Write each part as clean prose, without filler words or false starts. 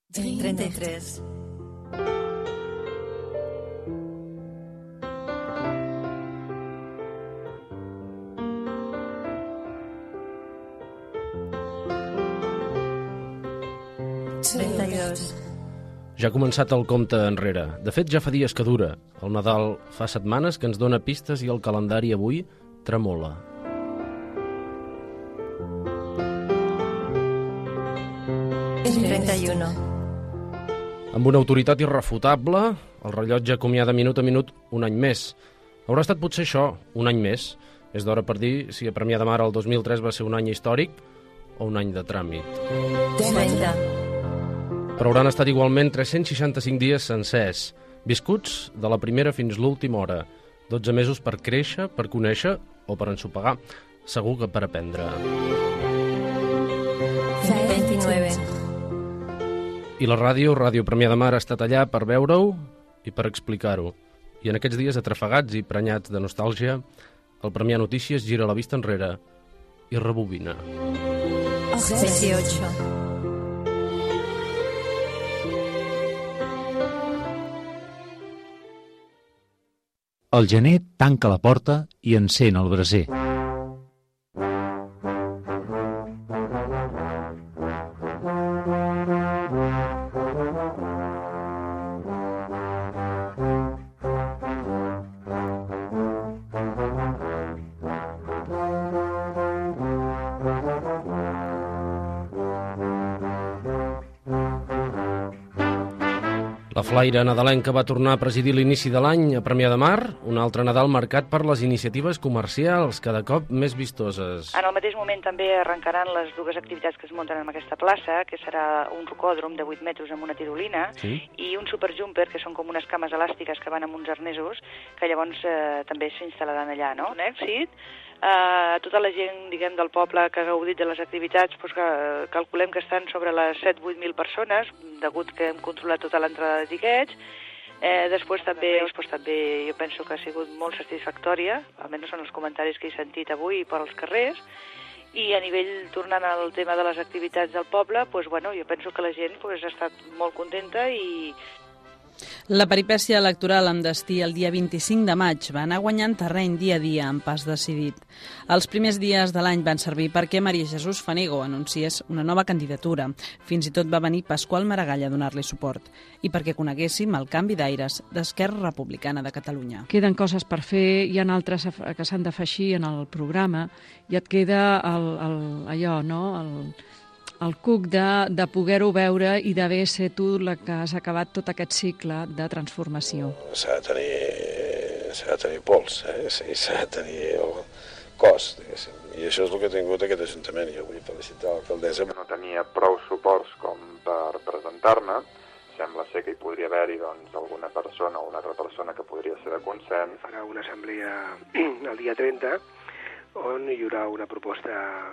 33. Ja ha començat el compte enrere. De fet, ja fa dies que dura. El Nadal fa setmanes que ens dona pistes i el calendari avui tremola. És 31. Amb una autoritat irrefutable, el rellotge acomiada minut a minut un any més. Haurà estat potser això, un any més. És d'hora per dir si a Premià de Mar el 2003 va ser un any històric o un any de tràmit. 30. Però hauran estat igualment 365 dies sencers, viscuts de la primera fins l'última hora. 12 mesos per créixer, per conèixer o per ensopegar. Segur que per aprendre. 29. I la Ràdio Premià de Mar ha estat allà per veure-ho i per explicar-ho. I en aquests dies atrafegats i prenyats de nostàlgia, el Premià Notícies gira la vista enrere i rebobina. 18. El gener tanca la porta i encén el braser. La flaire nadalenca va tornar a presidir l'inici de l'any a Premià de Mar, un altre Nadal marcat per les iniciatives comercials, cada cop més vistoses. En el mateix moment també arrencaran les dues activitats que es munten en aquesta plaça, que serà un rocòdrom de 8 metres amb una tirolina i un superjumper, que són com unes cames elàstiques que van amb uns arnesos, que llavors també s'instal·laran allà, no? Un èxit. Tota la gent, diguem, del poble que ha gaudit de les activitats, doncs que calculem que estan sobre les 7-8.000 persones, degut que hem controlat tota l'entrada de tiquets. Després també jo penso que ha sigut molt satisfactòria, almenys són els comentaris que he sentit avui per als carrers, i a nivell, tornant al tema de les activitats del poble, doncs, bueno, jo penso que la gent ha estat molt contenta i... La peripècia electoral amb destí el dia 25 de maig va anar guanyant terreny dia a dia amb pas decidit. Els primers dies de l'any van servir perquè Maria Jesús Fanego anunciés una nova candidatura. Fins i tot va venir Pasqual Maragall a donar-li suport i perquè coneguéssim el canvi d'aires d'Esquerra Republicana de Catalunya. Queden coses per fer, hi ha altres que s'han d'afegir en el programa i et queda allò, no?, el cuc de poder-ho veure i d'haver ser tu la que has acabat tot aquest cicle de transformació. S'ha de tenir pols, s'ha de tenir el cos, diguéssim. I això és el que ha tingut aquest Ajuntament. Jo vull felicitar l'alcaldessa. No tenia prou suports com per presentar-me. Sembla ser que hi podria haver-hi alguna persona o una altra persona que podria ser de consens. Farà una assemblea el dia 30 on hi haurà una proposta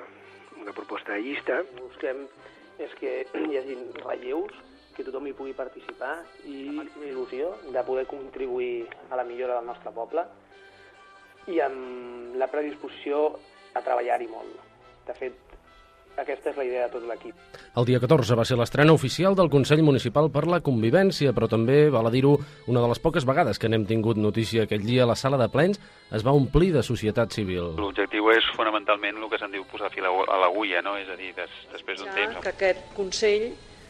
de llista. Busquem és que hi hagi relleus, que tothom hi pugui participar i màxima il·lusió de poder contribuir a la millora del nostre poble i amb la predisposició a treballar-hi molt. De fet, aquesta és la idea de tot l'equip. El dia 14 va ser l'estrena oficial del Consell Municipal per la Convivència, però també, val a dir-ho, una de les poques vegades que n'hem tingut notícia aquell dia, la sala de plens es va omplir de societat civil. L'objectiu és fonamentalment el que se'n diu posar fil a l'agulla, no? És a dir, després d'un temps... Que aquest Consell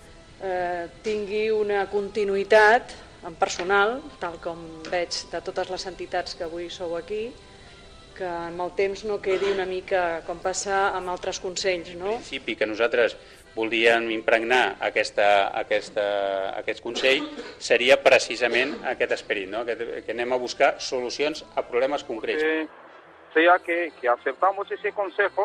tingui una continuïtat en personal, tal com veig de totes les entitats que avui sou aquí, que amb el temps no quedi una mica com passa amb altres consells, no? El principi que nosaltres volíem impregnar aquest Consell seria precisament aquest esperit, no? Que anem a buscar solucions a problemes concrets. Sea que aceptamos ese consejo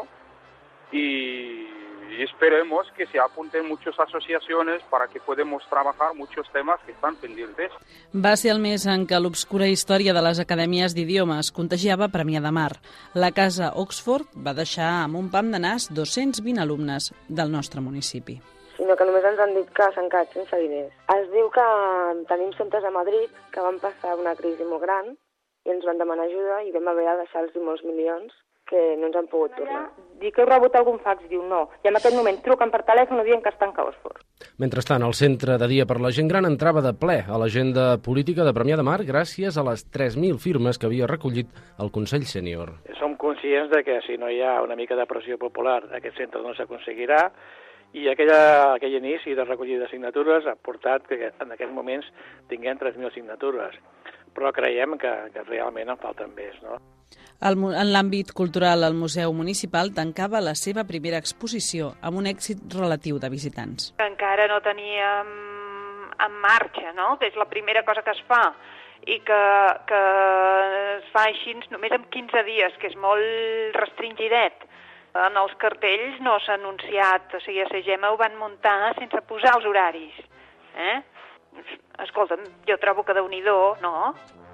y esperemos que se apunten muchas asociaciones para que podamos trabajar muchos temas que están pendientes. Va ser el mes en què l'obscura història de les acadèmies d'idiomes contagiava Premià de Mar. La Casa Oxford va deixar amb un pam de nas 220 alumnes del nostre municipi. Sinó que només ens han dit que s'han quedat sense diners. Es diu que tenim centres a Madrid que van passar una crisi molt gran i ens van demanar ajuda i vam haver de deixar-los molts milions que no ens han pogut tornar. Dic que heu rebut algun fax, diu no. I en aquest moment truquen per telèfon dient que estan caos fort. Mentrestant, el Centre de Dia per la Gent Gran entrava de ple a l'agenda política de Premià de Mar gràcies a les 3.000 firmes que havia recollit el Consell Sènior. Som conscients de que si no hi ha una mica de pressió popular, aquest centre no s'aconseguirà, i aquell inici de recollida de signatures ha portat que en aquests moments tinguem 3.000 signatures. Però creiem que realment en falten més, no? En l'àmbit cultural, el Museu Municipal tancava la seva primera exposició amb un èxit relatiu de visitants. Encara no teníem en marxa, no? Que és la primera cosa que es fa i que es fa així només en 15 dies, que és molt restringidet. En els cartells no s'ha anunciat, o sigui, a Segema ho van muntar sense posar els horaris. Escolta'm, jo trobo que déu-n'hi-do, no?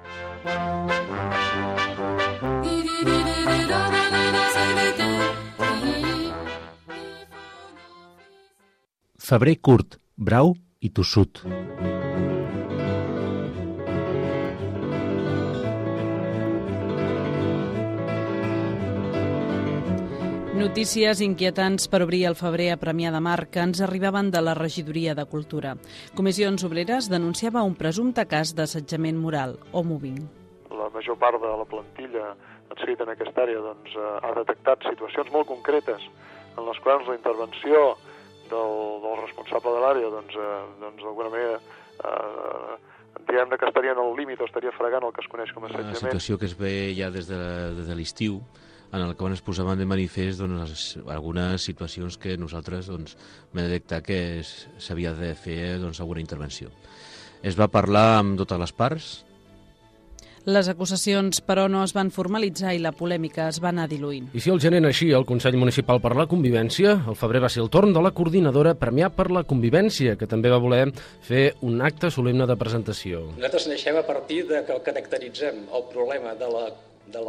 Febrer curt, brau i tossut. Notícies inquietants per obrir el febrer a Premià de Mar que ens arribaven de la Regidoria de Cultura. Comissions Obreres denunciava un presumpte cas d'assetjament moral o mobbing. La major part de la plantilla adscrita en aquesta àrea ha detectat situacions molt concretes en les quals la intervenció del responsable de l'àrea d'alguna manera diguem que estaria en el límit o estaria fregant el que es coneix com a assetjament. La situació que es ve ja des de l'estiu, en el que es posaven de manifest algunes situacions que nosaltres vam detectar que s'havia de fer alguna intervenció. Es va parlar amb totes les parts. Les acusacions, però, no es van formalitzar i la polèmica es va anar diluint. I si el gener naixia el Consell Municipal per la Convivència, el febrer va ser el torn de la coordinadora Premià per la Convivència, que també va voler fer un acte solemne de presentació. Nosaltres naixem a partir de que caracteritzem el problema de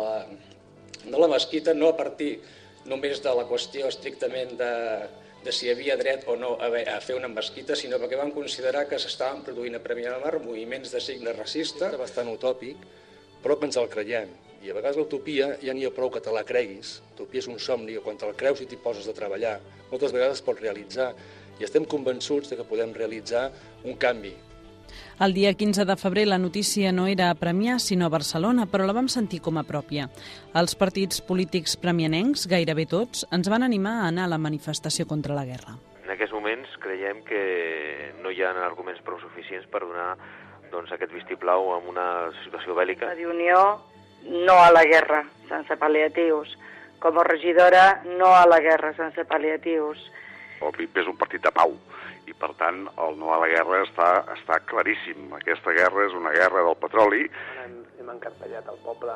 la mesquita no a partir només de la qüestió estrictament de si hi havia dret o no a fer una mesquita, sinó perquè vam considerar que s'estaven produint a Premià de Mar moviments de signe racista. És bastant utòpic, però que ens el creiem. I a vegades l'utopia ja n'hi ha prou que te la creguis. L'utopia és un somni, o quan te la creus i t'hi poses a treballar, moltes vegades es pot realitzar. I estem convençuts de que podem realitzar un canvi. El dia 15 de febrer la notícia no era a Premià, sinó a Barcelona, però la vam sentir com a pròpia. Els partits polítics premianencs, gairebé tots, ens van animar a anar a la manifestació contra la guerra. En aquests moments creiem que no hi ha arguments prou suficients per donar aquest vistiplau en una situació bèl·lica. La d'Unió, no a la guerra, sense pal·liatius. Com a regidora, no a la guerra, sense pal·liatius. El PIP és un partit de pau i, per tant, el no a la guerra està claríssim. Aquesta guerra és una guerra del petroli. Hem encartellat el poble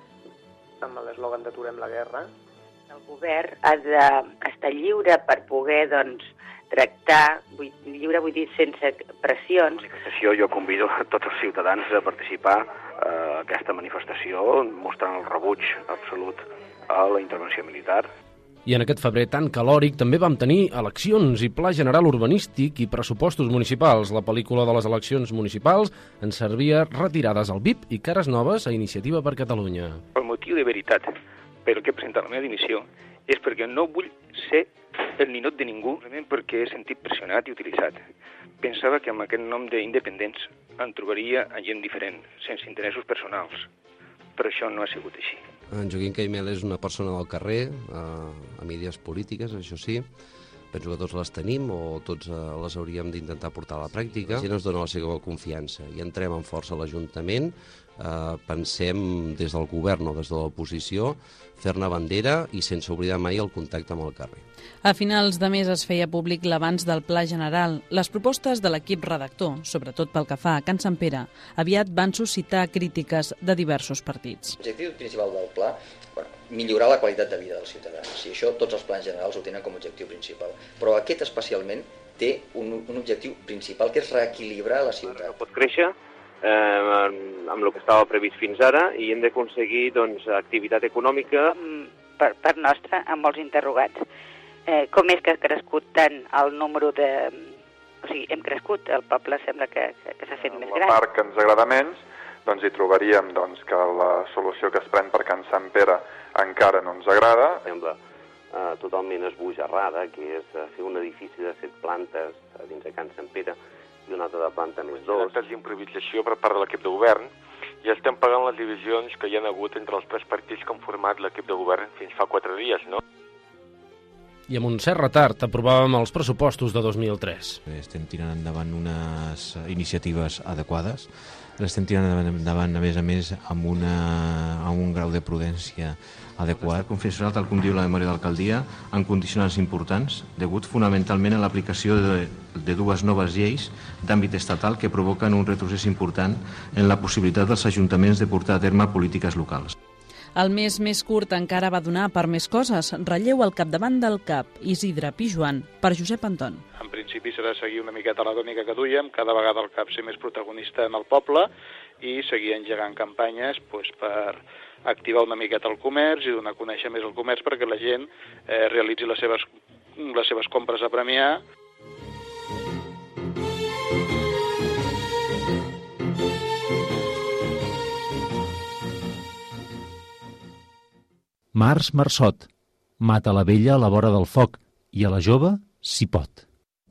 amb l'eslògan d'Aturem la guerra. El govern ha d'estar lliure per poder, tractar, lliure vull dir sense pressions. Jo convido a tots els ciutadans a participar a aquesta manifestació mostrant el rebuig absolut a la intervenció militar. I en aquest febrer tan calòric també vam tenir eleccions i pla general urbanístic i pressupostos municipals. La pel·lícula de les eleccions municipals ens servia retirades al BIP i cares noves a Iniciativa per Catalunya. El motiu de veritat per què he presentat la meva dimissió és perquè no vull ser el ninot de ningú, perquè he sentit pressionat i utilitzat. Pensava que amb aquest nom d'independents em trobaria a gent diferent, sense interessos personals, però això no ha sigut així. En Joaquim Caimel és una persona del carrer, amb idees polítiques, això sí. Penso que tots les tenim o tots les hauríem d'intentar portar a la pràctica. La gent ens dona la seva confiança i entrem amb força a l'Ajuntament. Pensem des del govern o des de l'oposició fer-ne bandera i sense oblidar mai el contacte amb el carrer. A finals de mes es feia públic l'avanç del Pla General. Les propostes de l'equip redactor, sobretot pel que fa a Can Sant Pere, aviat van suscitar crítiques de diversos partits. L'objectiu principal del pla, millorar la qualitat de vida dels ciutadans. I això tots els plans generals ho tenen com a objectiu principal. Però aquest especialment té un objectiu principal, que és reequilibrar la ciutat. No pot créixer amb el que estava previst fins ara i hem d'aconseguir activitat econòmica. Per part nostra, amb molts interrogats. Com és que ha crescut tant el número de... O sigui, hem crescut, el poble sembla que s'ha fet més gran. La part que ens agrada menys, doncs hi trobaríem que la solució que es pren per Can Sant Pere encara no ens agrada. Sembla totalment esbojarrada, que és fer un edifici de 7 plantes dins de Can Sant Pere i una altra de planta més 2. Llibertats d'improvisació per part de l'equip de govern, i estem pagant les divisions que hi ha hagut entre els 3 partits que han format l'equip de govern fins fa 4 dies, no? I amb un cert retard aprovàvem els pressupostos de 2003. Estem tirant endavant unes iniciatives adequades, l'estem tirant endavant, a més, amb un grau de prudència adequat. Confessional, tal com diu la memòria d'alcaldia, en condicionants importants, degut fonamentalment a l'aplicació de 2 noves lleis d'àmbit estatal que provoquen un retrocés important en la possibilitat dels ajuntaments de portar a terme polítiques locals. El mes més curt encara va donar per més coses. Relleu al capdavant del CAP, Isidre Pijuan, per Josep Anton. En principi serà seguir una miqueta la tònica que duiem, cada vegada el CAP ser més protagonista en el poble i seguir engegant campanyes per activar una miqueta el comerç i donar a conèixer més el comerç perquè la gent realitzi les seves compres a Premià. Març marçot, mata la vella a la vora del foc i a la jove s'hi pot.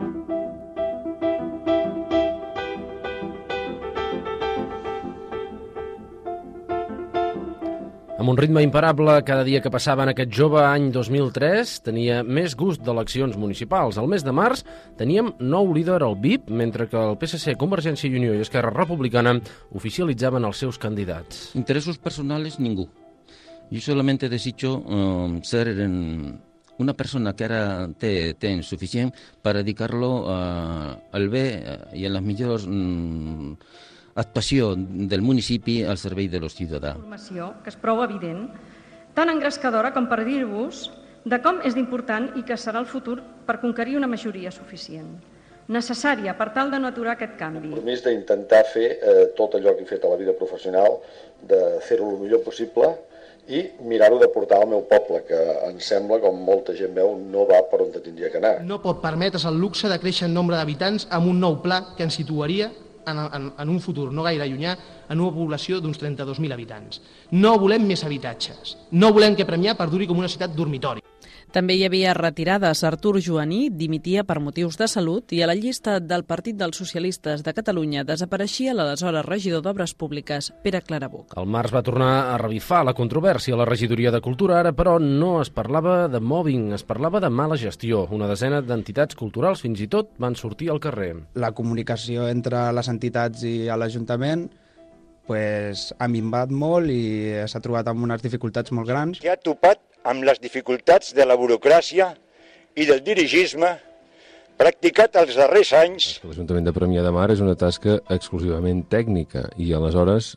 Amb un ritme imparable, cada dia que passava en aquest jove any 2003 tenia més gust d'eleccions municipals. Al mes de març teníem nou líder al BIP, mentre que el PSC, Convergència i Unió i Esquerra Republicana oficialitzaven els seus candidats. Interessos personales, ningú. Yo solamente deseo ser una persona que ara té temps suficient per dedicar-lo al bé i a la millor actuació del municipi al servei de los ciutadans. Informació que és prou evident, tan engrescadora com per dir-vos de com és d'important i que serà el futur per conquerir una majoria suficient, necessària per tal de no aturar aquest canvi. El compromís d'intentar fer tot allò que he fet a la vida professional, de fer-ho el millor possible i mirar-ho de portar al meu poble, que em sembla, com molta gent veu, no va per on tindria que anar. No pot permetre's el luxe de créixer en nombre d'habitants amb un nou pla que ens situaria en un futur no gaire llunyà en una població d'uns 32.000 habitants. No volem més habitatges. No volem que Premià perduri com una ciutat dormitori. També hi havia retirades. Artur Joaní dimitia per motius de salut i a la llista del Partit dels Socialistes de Catalunya desapareixia l'aleshores regidor d'Obres Públiques, Pere Clarabuc. El març va tornar a revifar la controvèrsia a la regidoria de Cultura, ara però no es parlava de mobbing, es parlava de mala gestió. Una desena d'entitats culturals fins i tot van sortir al carrer. La comunicació entre les entitats i l'Ajuntament ha minvat molt i s'ha trobat amb unes dificultats molt grans. Que ha topat amb les dificultats de la burocràcia i del dirigisme practicat els darrers anys. L'Ajuntament de Premià de Mar és una tasca exclusivament tècnica i aleshores,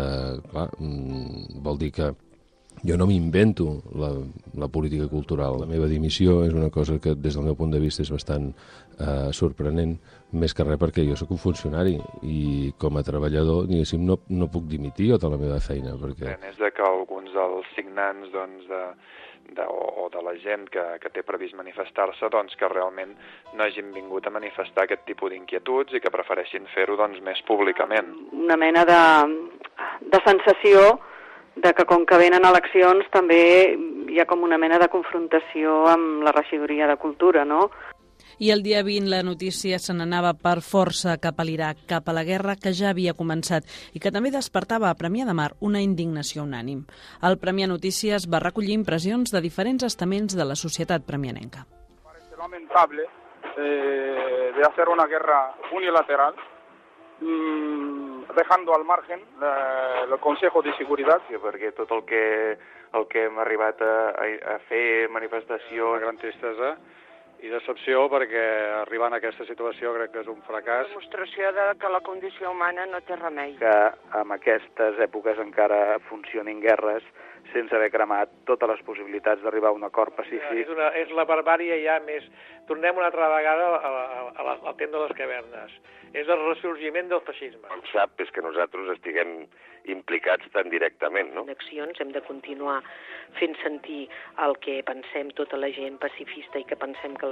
vol dir que jo no m'invento la política cultural. La meva dimissió és una cosa que des del meu punt de vista és bastant sorprenent, més que res perquè jo sóc un funcionari i com a treballador, diguéssim, no puc dimitir tota la meva feina. Perquè... És que alguns dels signants o de la gent que té previst manifestar-se que realment no hagin vingut a manifestar aquest tipus d'inquietuds i que prefereixin fer-ho més públicament. Una mena de sensació de que com que venen eleccions també hi ha com una mena de confrontació amb la regidoria de Cultura, no? I el dia 20 la notícia se n'anava per força cap a l'Iraq, cap a la guerra que ja havia començat i que també despertava a Premià de Mar una indignació unànim. El Premià Notícies va recollir impressions de diferents estaments de la societat premianenca. Parece lamentable de hacer una guerra unilateral dejando al margen el Consejo de Seguridad. Perquè tot el que hem arribat a fer, manifestació... Una gran tristesa i decepció perquè arribant a aquesta situació crec que és un fracàs. Demostració de que la condició humana no té remei. Que en aquestes èpoques encara funcionin guerres sense haver cremat totes les possibilitats d'arribar a un acord pacífic. És la barbària ja més... Tornem una altra vegada al temps de les cavernes. És el ressorgiment del feixisme. El sap és que nosaltres estiguem implicats tan directament, no? En accions hem de continuar fent sentir el que pensem tota la gent pacifista i que pensem que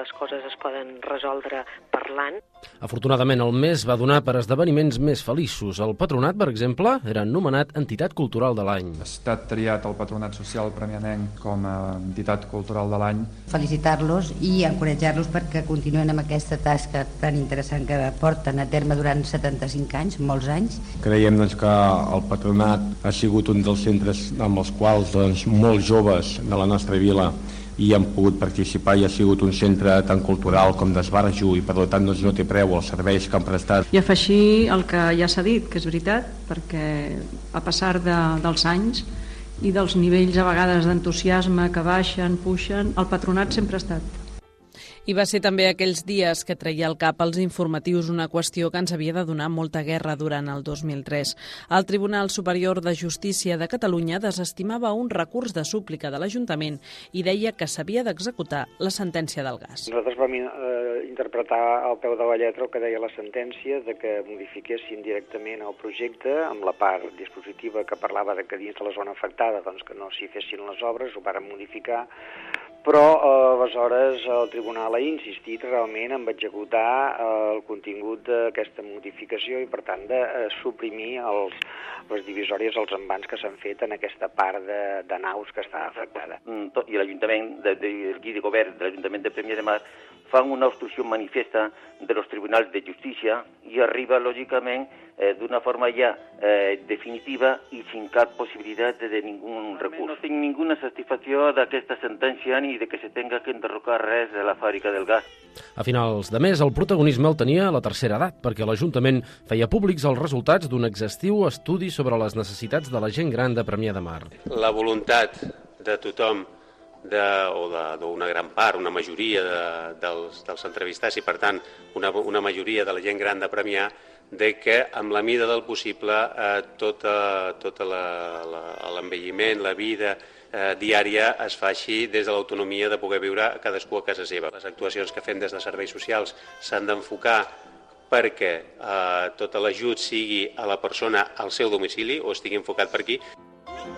les coses es poden resoldre parlant. Afortunadament, el mes va donar per esdeveniments més feliços. El Patronat, per exemple, era nomenat Entitat Cultural de l'any. Ha estat triat el Patronat Social Premianenc com a Entitat Cultural de l'any. Felicitar-los i encoratjar-los perquè continuen amb aquesta tasca tan interessant que porten a terme durant 75 anys, molts anys. Creiem que el Patronat ha sigut un dels centres amb els quals molts joves de la nostra vila hi han pogut participar i ha sigut un centre tant cultural com d'esbarjo i per tant no té preu els serveis que han prestat. I afegir el que ja s'ha dit, que és veritat, perquè a passar dels anys i dels nivells a vegades d'entusiasme que baixen, puixen, el Patronat sempre ha estat. I va ser també aquells dies que treia al cap als informatius una qüestió que ens havia de donar molta guerra durant el 2003. El Tribunal Superior de Justícia de Catalunya desestimava un recurs de súplica de l'Ajuntament i deia que s'havia d'executar la sentència del gas. Nosaltres vam interpretar al peu de la lletra el que deia la sentència de que modifiquessin directament el projecte amb la part dispositiva que parlava de que dins de la zona afectada que no s'hi fessin les obres, ho varen modificar, però aleshores el Tribunal ha insistit realment en executar el contingut d'aquesta modificació i per tant de suprimir les divisòries, els envans que s'han fet en aquesta part de naus que està afectada. I l'Ajuntament, el guia de govern de l'Ajuntament de Premià de Mar fan una obstrucció manifesta de los tribunals de justícia i arriba, lògicament, d'una forma ja definitiva i sin cap possibilitat de ningú recurs. No tinc ninguna satisfacció d'aquesta sentència ni de que se tenga que enderrocar res de la fàbrica del gas. A finals de mes, el protagonisme el tenia la tercera edat, perquè l'Ajuntament feia públics els resultats d'un exhaustiu estudi sobre les necessitats de la gent gran de Premià de Mar. La voluntat de tothom d'una gran part, una majoria dels entrevistats i, per tant, una majoria de la gent gran de Premià, de que, amb la mida del possible, tot l'envelliment, la vida diària es faci des de l'autonomia de poder viure cadascú a casa seva. Les actuacions que fem des de serveis socials s'han d'enfocar perquè tot l'ajut sigui a la persona al seu domicili o estigui enfocat per aquí.